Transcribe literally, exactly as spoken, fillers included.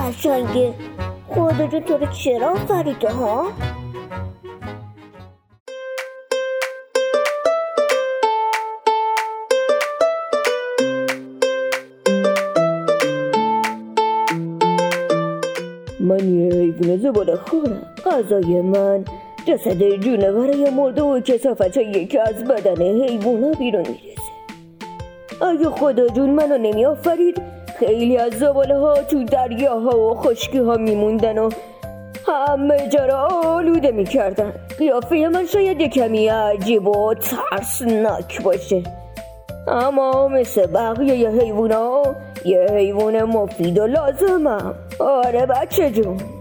قشنگه. خدا جون تو رو چرا آفریده ها؟ من یه حیوان زباله خورم. غذای من جسد جونورای مرده و کثافت هایی که از بدن حیوونا بیرون میرسه. اگه خدا جون منو نمی آفرید خیلی از زباله ها تو دریاها و خشکی ها میموندن و همه جا را آلوده میکردن. قیافه من شاید یه کمی عجیب و ترسناک باشه، اما مثل بقیه حیوونا یه حیوان مفید و لازمم. آره بچه جون.